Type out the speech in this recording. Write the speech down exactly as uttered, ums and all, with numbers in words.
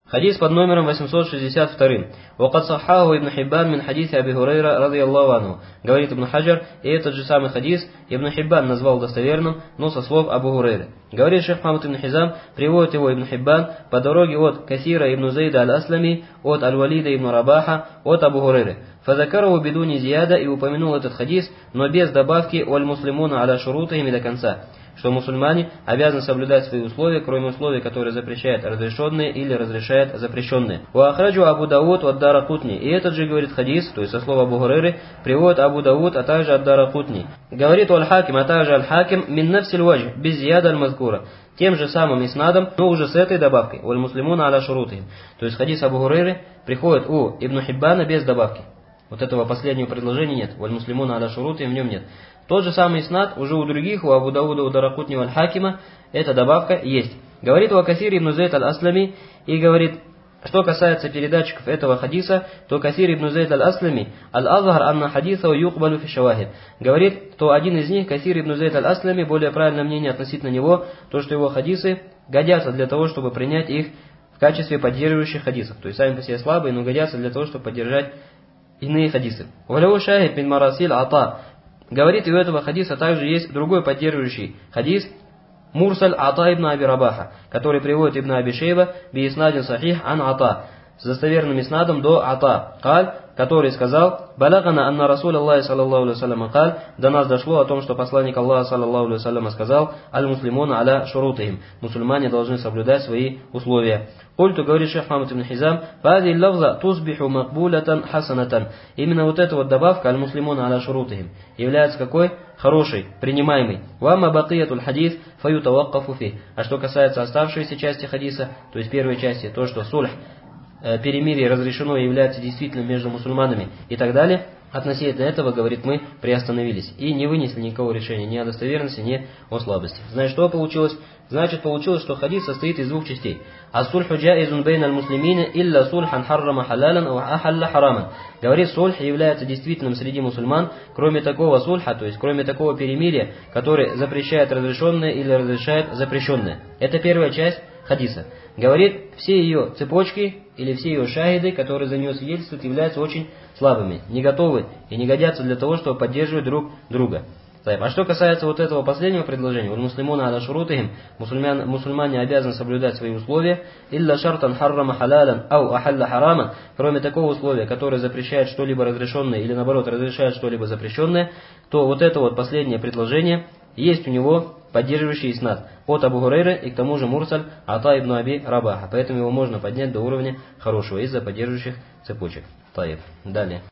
Хадис под номером восемьсот шестьдесят два. «Вакад саххаху Ибн Хиббан мин хадисе Аби Хурайра радийаллаху анху». Говорит Ибн Хаджар, и этот же самый хадис Ибн Хиббан назвал достоверным, но со слов Абу Хурайры. Говорит шейх Мухаммад ибн Хизам, приводит его Ибн Хиббан по дороге от Касира ибн Зейда аль-Аслами, от Аль-Валида ибн Рабаха, от Абу Хурайры. Фазакару бидуни зияда, и упомянул этот хадис, но без добавки «Оль муслимуна аля шурутахими» до конца, что мусульмане обязаны соблюдать свои условия, кроме условий, которые запрещают разрешенные или разрешают запрещенные. «Ва ахраджу Абу Дауд от Даракутни». И этот же, говорит хадис, то есть со слова Абу Хурайры, приводит Абу Дауд, а также от Даракутни. Говорит Аль-Хаким, а также Аль-Хаким, мин нафсиль ваджх, без зияда аль-мазкура. Тем же самым иснадом, но уже с этой добавкой. «Валь муслимуна аля шурутихим». То есть хадис Абу Хурайры приходит у Ибн Хиббана без добавки. Вот этого последнего предложения нет. «Валь муслимуна аля шурутихим» в нем нет. Тот же самый иснад уже у других, у Абу Дауда, у Даракутни, у Аль-Хакима, эта добавка есть. Говорит у Касир ибн Зейд аль-Аслами, и говорит, что касается передатчиков этого хадиса, то Касир ибн Зейд аль-Аслами, аль-Азхар анна хадисау юкбалю фи шавахид. Говорит, то один из них, Касир ибн Зейд аль-Аслами, более правильное мнение относительно него, то, что его хадисы годятся для того, чтобы принять их в качестве поддерживающих хадисов. То есть сами по себе слабые, но годятся для того, чтобы поддержать иные хадисы. Валяу шахид бин марасиль ата. Говорит, и у этого хадиса также есть другой поддерживающий хадис, Мурсаль Ата ибн Аби Рабаха, который приводит Ибн Аби Шейба би иснадин сахих ан Ата, с достоверным иснадом до Ата, каль, который сказал, «Балагана анна Расуль Аллахи саллаллаху алейхи вассалям каль», до нас дошло о том, что посланник Аллаха саллаллаху алейхи вассалям сказал, «Аль-муслимуна аля шурутихим», мусульмане должны соблюдать свои условия. Культу, говорит шейх Мухаммад ибн Хизам, «Фази лавза тусбиху макбулятан хасанатан». Именно вот эта вот добавка, «Аль-муслимуна аля шурутихим», является какой? Хорошей, принимаемой. «Вама бакиятуль хадис фаютаваккафу фи». А что касается оставшейся части хадиса, то есть первой части, то, что сульх, перемирие разрешено и является действительным между мусульманами и так далее, относительно этого, говорит, мы приостановились и не вынесли никакого решения ни о достоверности, ни о слабости. Значит, что получилось? Значит, получилось, что хадис состоит из двух частей. «Ас-сульху джаизун бейна аль-муслимина илля сульхан харрама халалан ва ахалла хараман». Говорит, сульх является действительным среди мусульман, кроме такого сульха, то есть кроме такого перемирия, который запрещает разрешенное или разрешает запрещенное. Это первая часть хадиса. Говорит, все ее цепочки или все ее шахиды, которые за нее свидетельствуют, являются очень слабыми, не готовы и не годятся для того, чтобы поддерживать друг друга. А что касается вот этого последнего предложения, «Муслимуна аля шурутихим», мусульмане обязаны соблюдать свои условия, «Илля шартан харрама халялян ау ахалла хараман», кроме такого условия, которое запрещает что-либо разрешенное или наоборот разрешает что-либо запрещенное, то вот это вот последнее предложение есть у него поддерживающий иснад от Абу Хурайры и к тому же Мурсаль Ата ибн Аби Рабаха. Поэтому его можно поднять до уровня хорошего из-за поддерживающих цепочек. Таиб. Далее.